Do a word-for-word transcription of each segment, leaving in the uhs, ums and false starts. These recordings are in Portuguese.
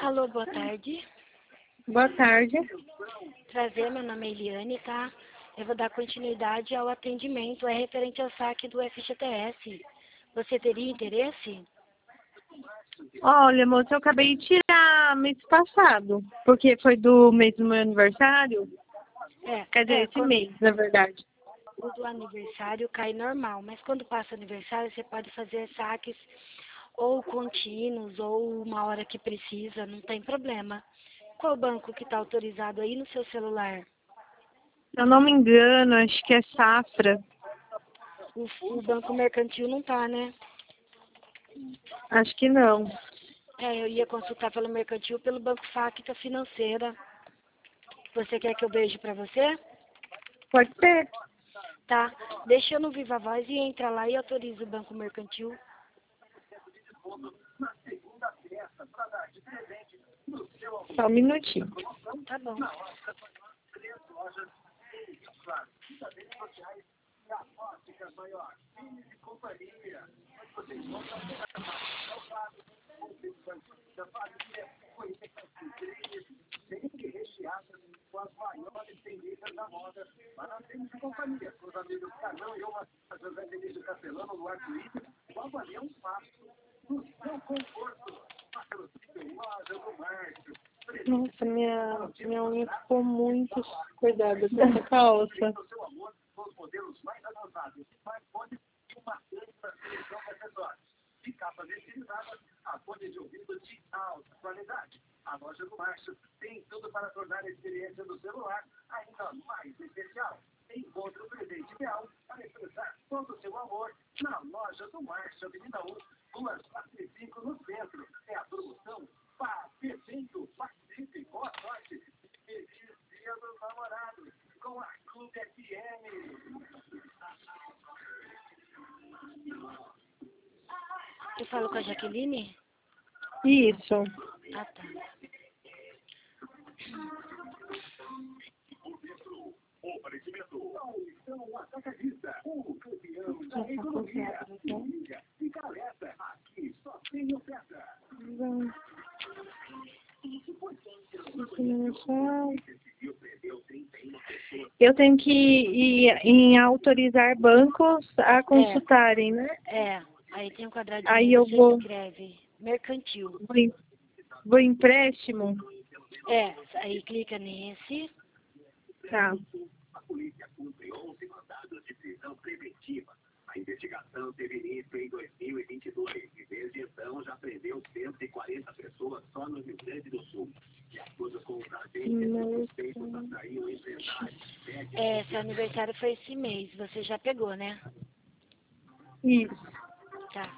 Alô, boa tarde. Boa tarde. Prazer, meu nome é Eliane, tá? Eu vou dar continuidade ao atendimento, é referente ao saque do F G T S. Você teria interesse? Olha, moça, eu acabei de tirar mês passado, porque foi do mês do meu aniversário. É, Quer dizer, é esse quando mês, na verdade. o do aniversário cai normal, mas quando passa o aniversário você pode fazer saques ou contínuos ou uma hora que precisa, não tem problema. Qual banco que está autorizado aí no seu celular? Se eu não me engano, acho que é Safra. O, o banco mercantil não tá, né? Acho que não. É, eu ia consultar pelo mercantil, pelo Banco Facta Financeira. Você quer que eu veja para você? Pode ser. Tá. Deixa eu no Viva Voz e entra lá e autoriza o Banco Mercantil. Só um minutinho. Tá bom. Nossa, minha, minha unha ficou muito cuidada com essa calça. A loja do Márcio tem tudo para tornar a experiência do celular ainda mais especial. Encontre o presente ideal para expressar todo o seu amor na loja do Márcio, Avenida um, Rua quatro e cinco, no centro. É a promoção Pá Perfeito. Participe, boa sorte. Feliz Dia dos Namorados com a Clube F M. Eu falo com a Jaqueline? Isso. Ah, tá. Oferecimento. São Atacadista, o campeão da economia. Liga e caleta. Aqui só tem oferta. Eu tenho que ir em autorizar bancos a consultarem, né? É, aí tem um quadradinho Aí aí, eu você vou, escreve mercantil. vou, em, vou em empréstimo. É, aí clica nesse. Tá. A polícia cumpre onze mandados de prisão preventiva. A investigação teve início em dois mil e vinte e dois e desde então já prendeu cento e quarenta pessoas só no Rio Grande do Sul. De acordo com os agentes, os suspeitos atraíam empresários. É, seu aniversário foi esse mês, você já pegou, né? Isso. Tá.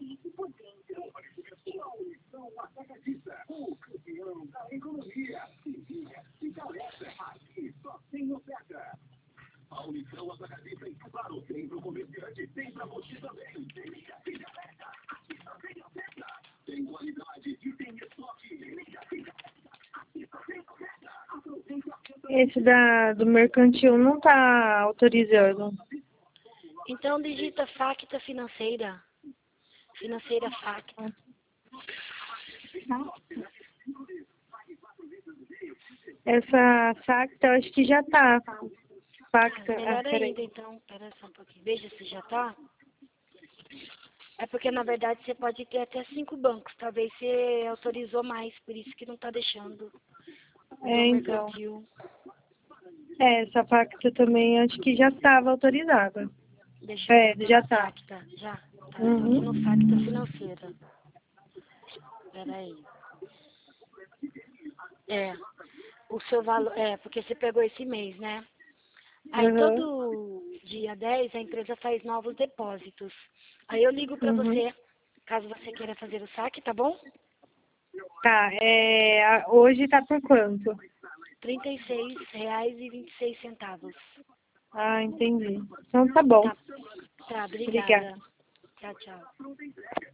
São Atacadista, o campeão da economia. Liga e caleta. Aqui só tem oferta. A Unição Atacadista em Claro, tem pro comerciante, tem pra você também. Tem liga e caleta. Aqui só tem oferta. Tem qualidade e tem estoque. Liga e caleta. Aqui só tem oferta. Aproveita. Esse da, do mercantil não tá autorizando. Então digita Facta Financeira. Financeira Facta. Essa Facta, eu acho que já tá. Facta, ah, Melhor peraí. ainda, então. Espera só um pouquinho. Veja se já tá. É porque, na verdade, você pode ter até cinco bancos. Talvez você autorizou mais, por isso que não tá deixando o É, do então. mercantil. É, essa Facta também acho que já estava autorizada. Deixa eu É, ver, tô já no tá. Facta. Já. Tá, eu tô aqui no Uhum. Facta Financeira. Espera aí. É. O seu valor... É, porque você pegou esse mês, né? Aí Uhum. todo dia dez a empresa faz novos depósitos. Aí eu ligo pra Uhum. você, caso você queira fazer o saque, tá bom? Tá, é, a- hoje tá por quanto? trinta e seis reais e vinte e seis centavos. Ah, entendi. Então tá bom. Tá, tá, Obrigada. obrigada. Tchau, tchau.